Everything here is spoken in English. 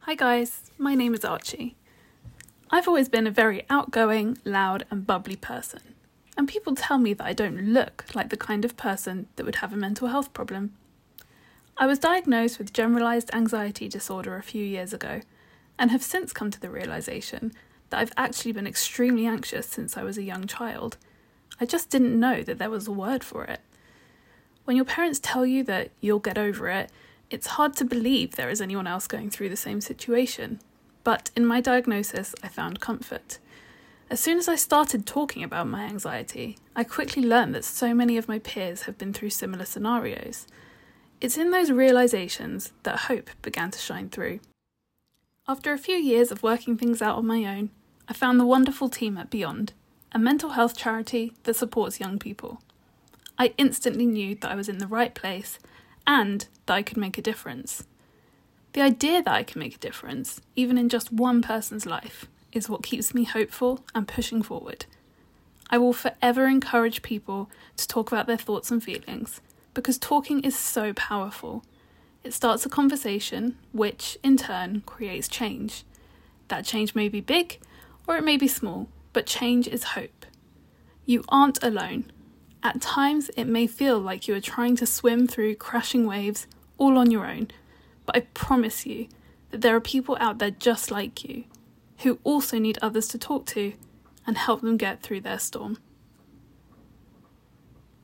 Hi guys, my name is Archie. I've always been a very outgoing, loud and bubbly person, and people tell me that I don't look like the kind of person that would have a mental health problem. I was diagnosed with generalised anxiety disorder a few years ago, and have since come to the realisation that I've actually been extremely anxious since I was a young child. I just didn't know that there was a word for it. When your parents tell you that you'll get over it, it's hard to believe there is anyone else going through the same situation. But in my diagnosis, I found comfort. As soon as I started talking about my anxiety, I quickly learned that so many of my peers have been through similar scenarios. It's in those realisations that hope began to shine through. After a few years of working things out on my own, I found the wonderful team at Beyond, a mental health charity that supports young people. I instantly knew that I was in the right place and that I could make a difference. The idea that I can make a difference, even in just one person's life, is what keeps me hopeful and pushing forward. I will forever encourage people to talk about their thoughts and feelings, because talking is so powerful. It starts a conversation, which, in turn, creates change. That change may be big, or it may be small, but change is hope. You aren't alone. At times, it may feel like you are trying to swim through crashing waves all on your own, but I promise you that there are people out there just like you, who also need others to talk to and help them get through their storm.